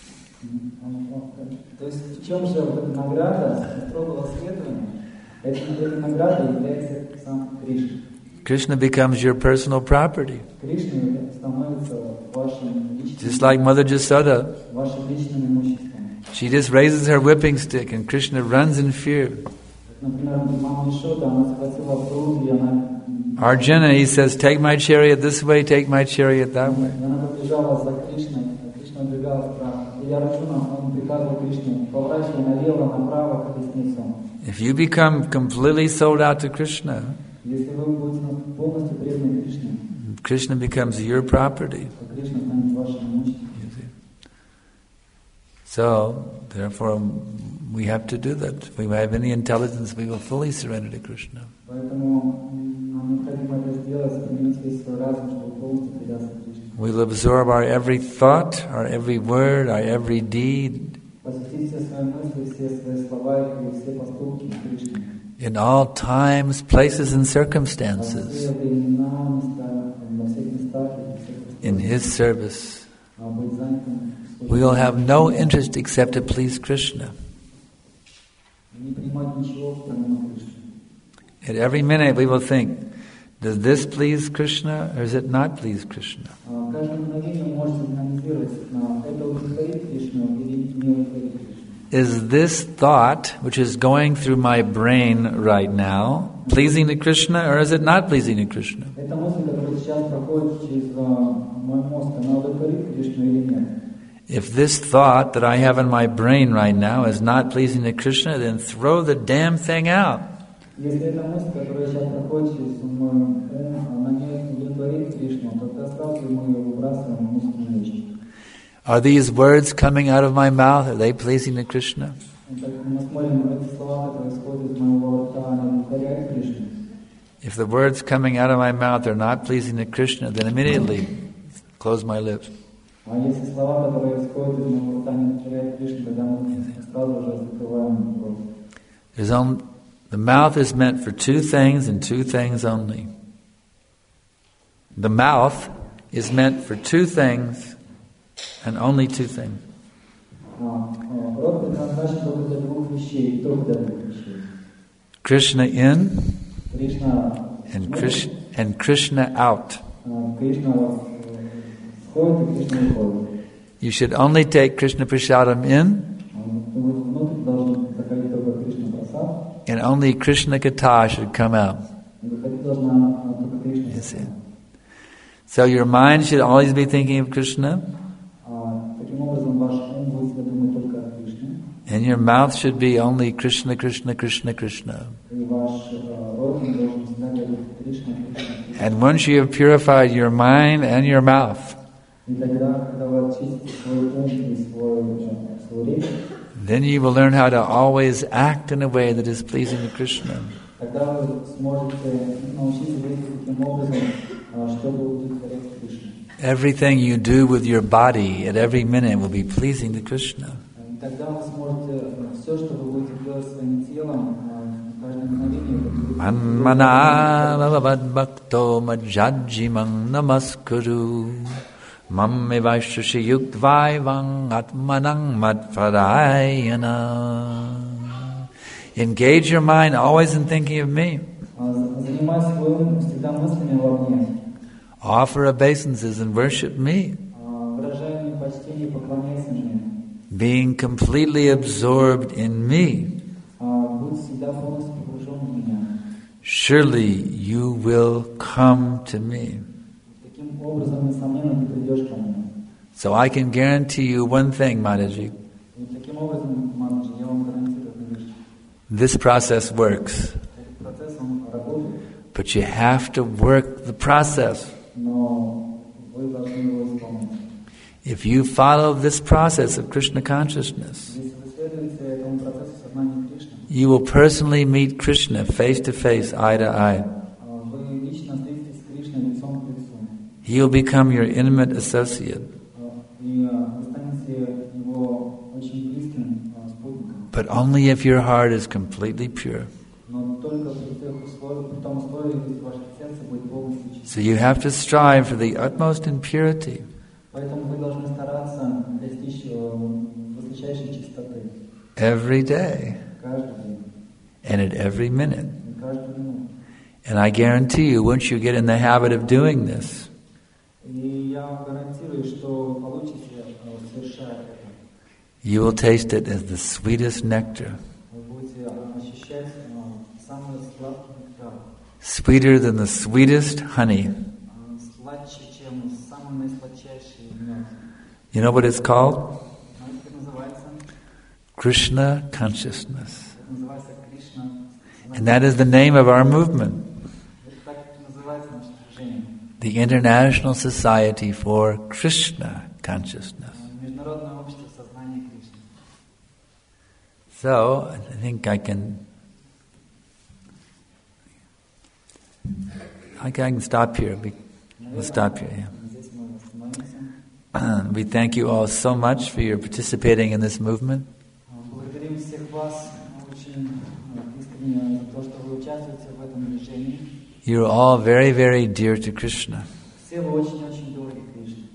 То есть в чем же вот эта награда строгого следования? Этой наградой является сам Кришна. Krishna becomes your personal property. Кришна становится вашим личным, Just like Mother Jasoda. вашим личным имуществом. She just raises her whipping stick and Krishna runs in fear. Например, мама Ишода, она схватила пруд, и она... Arjuna, he says, take my chariot this way, take my chariot that way. Она побежала за Кришной, а Кришна убегала вправо. И Арджуна, он приказывал Кришне, поворачивай налево, направо колесницу. If you become completely sold out to Krishna, Если вы будете полностью преданы Кришне, Krishna becomes your property. то Кришна станет вашим имуществом. So, therefore, we have to do that. If we have any intelligence, we will fully surrender to Krishna. Поэтому нам необходимо это сделать, применить весь свой разум, чтобы полностью предаться Кришне. We'll absorb our every thought, our every word, our every deed Посвятить все свои мысли, все свои слова и все поступки Кришне. in all times, places, and Во все circumstances. времена, места, во всех местах и во всех in His service. а быть занятым в We will have no interest except to please Krishna. не принимать ничего, помимо Кришны. At every minute we will think, does this please Krishna or does it not please Krishna? А каждое мгновение можно анализировать, на это удовлетворит Кришну или не удовлетворит Кришну. Is this thought, which is going through my brain right now, pleasing to Krishna or is it not pleasing to Krishna? Эта мысль, которая сейчас проходит через а, мой мозг, она удовлетворит Кришну или нет? If this thought that I have in my brain right now is not pleasing to Krishna, then throw the damn thing out. Если эта мысль, которая сейчас проходит через мой ум, она не удовлетворит Кришну, тогда сразу мы ее выбрасываем в мусорный ящик. Are these words coming out of my mouth, are they pleasing to Krishna? Так мы смотрим, эти слова, которые исходят из моего рта, они удовлетворяют Кришну. If the words coming out of my mouth are not pleasing to Krishna, then immediately close my lips. А если слова, которые исходят из моего рта, не удовлетворяют Кришну, тогда мы сразу же закрываем рот. There's only, the mouth is meant for two things and two things only. The mouth is meant for two things and only two things. Рот предназначен только для двух вещей, только для двух вещей. Krishna in Кришна and Krishna, and Krishna out. Кришна входит и Кришна выходит. You should only take Krishna Prasadam in Внутрь должен заходить только Кришна Прасад, and only Krishna Katha should come out. и выходить должна только Кришна. You see. So your mind should always be thinking of Krishna, Таким образом, ваш ум будет всегда думать только о Кришне, and your mouth should be only Krishna, Krishna, Krishna, Krishna. и ваш рот должен всегда говорить Кришна, Кришна, Кришна. And once you have purified your mind and your mouth, И тогда, когда вы очистите свой ум и свой, свою речь, then you will learn how to always act in a way that is pleasing to Krishna. тогда вы сможете научиться действовать таким образом, чтобы удовлетворять Кришну. Everything you do with your body at every minute will be pleasing to Krishna. Тогда вы сможете все, что вы будете делать своим телом, в каждое мгновение, это будет Manmana bhavad bhakto majjajimang namaskuru mam evaishyashi yuktvayvang atmanang madpradayana. Engage your mind always in thinking of me. занимать свой ум всегда мыслями во мне. Offer obeisances and worship me. Выражай мне почтение и поклоняйся мне. Being completely absorbed in me. Будь всегда полностью погружен в меня. Surely you will come to me. Таким образом, несомненно, ты придешь ко мне. So I can guarantee you one thing, Mataji. И таким образом, Махараджи, я вам гарантирую одну вещь. This process works. Этот процесс, он работает, But you have to work the process. но вы должны его исполнить. If you follow this process of Krishna consciousness, Если вы следуете этому процессу сознания Кришны, you will personally meet Krishna face to face, eye to eye. вы лично встретитесь с Кришной лицом к лицу. He will become your intimate associate. И вы станете его очень близким спутником. But only if your heart is completely pure. Но только при тех условиях, при том условии, если ваше сердце будет полностью чистым. So you have to strive for the utmost in purity. Поэтому вы должны стараться достичь высочайшей чистоты. Every day. Каждый день. And at every minute. И каждую минуту. And I guarantee you, once you get in the habit of doing this, И я вам гарантирую, что вы получите, совершая это. you will taste it as the sweetest nectar. Вы будете ощущать самый сладкий нектар. Sweeter than the sweetest honey. Сладче, чем самый наисладчайший мед. You know what it's called? Знаете, как называется? Krishna consciousness. Это называется Кришна. And that is the name of our movement. Это так называется наше движение. The International Society for Krishna Consciousness. Международное общество сознания Кришны. So, I think I can I can stop here. We'll stop here. Здесь мы остановимся. Yeah. We thank you all so much for your participating in this movement. Благодарим всех вас очень искренне за то, что вы участвуете в этом движении. You're all very, very dear to Krishna. Все вы очень-очень дороги Кришне.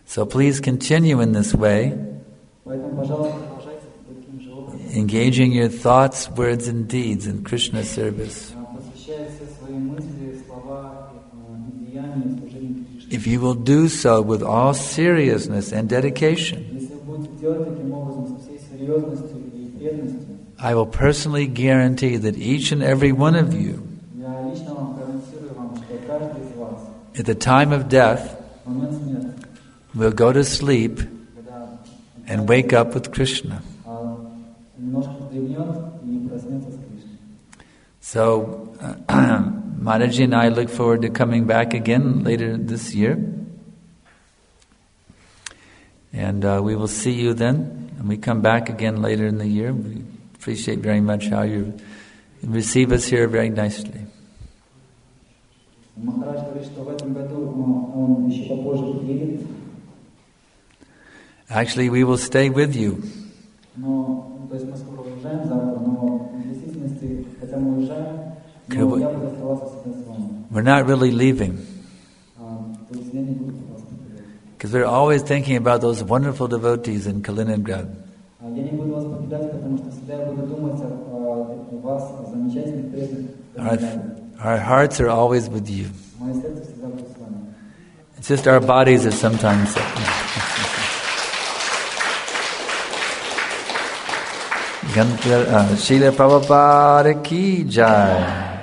So please continue in this way, Поэтому, пожалуйста, продолжайте таким же образом, engaging your thoughts, words, and deeds in Krishna service. а, посвящая все свои мысли, слова э, и деяния служению Кришне. If you will do so with all seriousness and dedication, Если вы будете делать таким образом со всей серьезностью и преданностью, I will personally guarantee that each and every one of you, я лично вам гарантирую вам, что каждый из вас at the time of death, в момент смерти, will go to sleep когда and wake up with Krishna. а, немножко вздремнет и проснется с Кришной. So, uh, Mataji and I look forward to coming back again later this year. And uh, we will see you then. And we come back again later in the year. We appreciate very much how you receive us here very nicely. Махарадж говорит, что в этом году ну, он еще попозже приедет, Actually, we will stay with you. но, ну, то есть мы скоро уезжаем завтра, но в действительности, хотя мы уезжаем, Как но бы- я буду оставаться всегда с вами. We're not really leaving. А, то есть я не буду вас покидать. Because we're always thinking about those wonderful devotees in Kaliningrad. А я не буду вас покидать, потому что всегда я буду думать о, о вас, о замечательных преданных. Our, our hearts are always with you. Мое сердце всегда будет с вами. It's just our bodies are sometimes... Ganta- uh, Srila Prabhupada ki jai.